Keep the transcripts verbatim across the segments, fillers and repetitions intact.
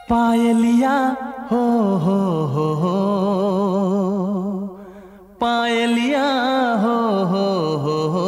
पायलिया हो हो हो हो, पायलिया हो हो हो हो।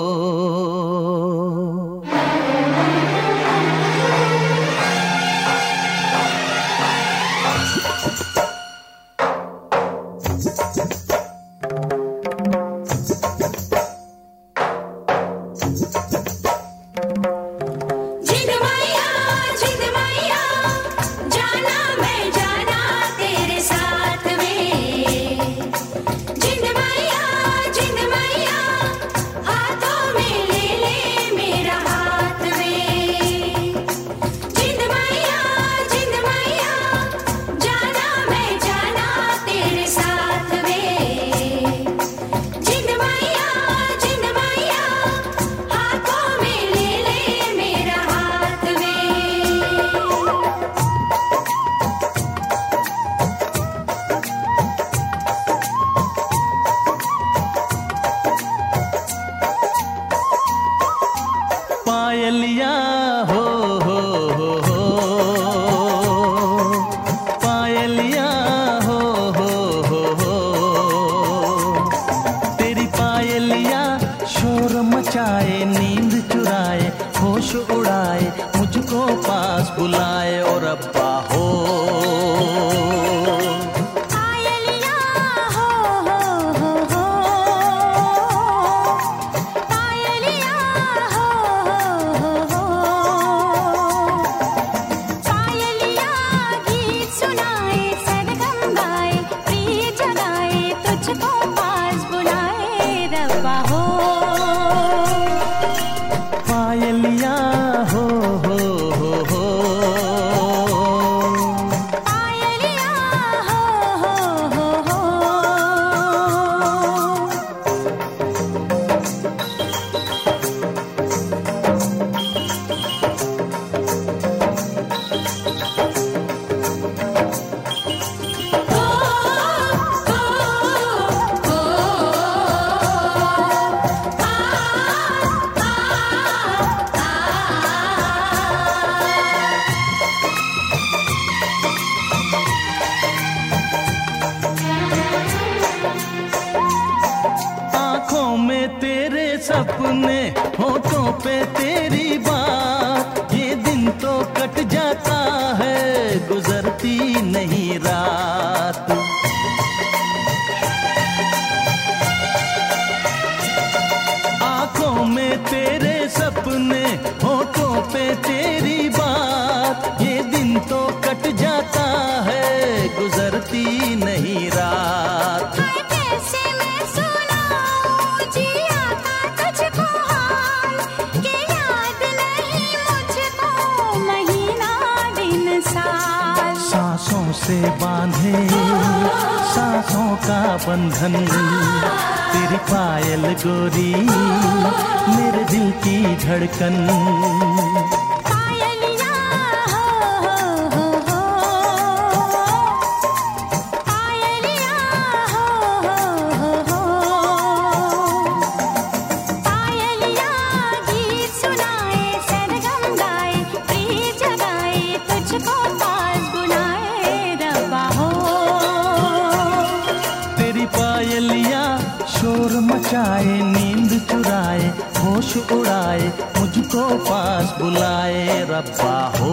पायलिया हो हो हो हो, पायलिया हो हो हो हो। तेरी पायलिया शोर मचाए, नींद चुराए, होश उड़ाए, मुझको पास बुलाए और अब्बा हो। पायलिया हो हो हो हो, पायलिया हो हो हो हो। आँखों में तेरे सपने, होठों पे तेरी बात, ये दिन तो कट जाता है, गुजरती नहीं रात। आँखों में तेरे सपने, होठों पे तेरी बात, ये दिन तो कट जाता है, गुजरती नहीं रात। कैसे मैं सुनाऊं जिया का तुझको हाल, कि याद नहीं मुझको महीना दिन साल। सांसों से बांधे सांसों का बंधन, तेरी पायल गोरी मेरे दिल की धड़कन। पायलिया हो हो हो हो, पायलिया हो हो हो हो। पायलिया गीत सुनाए, सरगम गाए, प्रीत जगाए, तुझको पास बुलाए रब्बा हो। तेरी पायलिया शोर मचाए, नींद चुराए, होश उड़ाए, मुझको पास बुलाए रब्बा हो।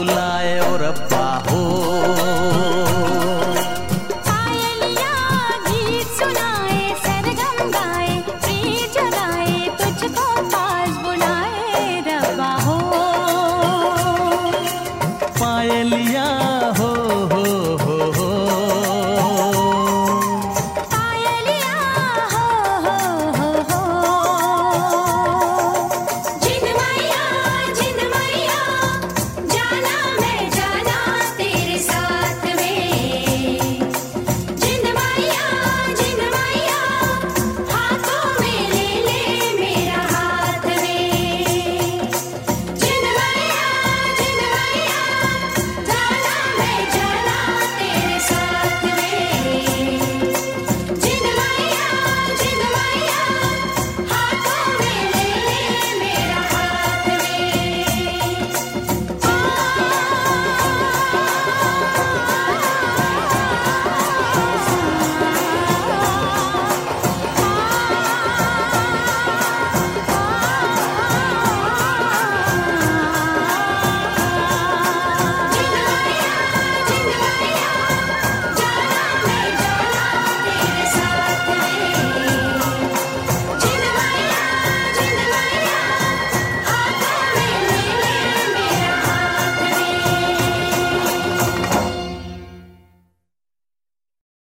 बुलाए।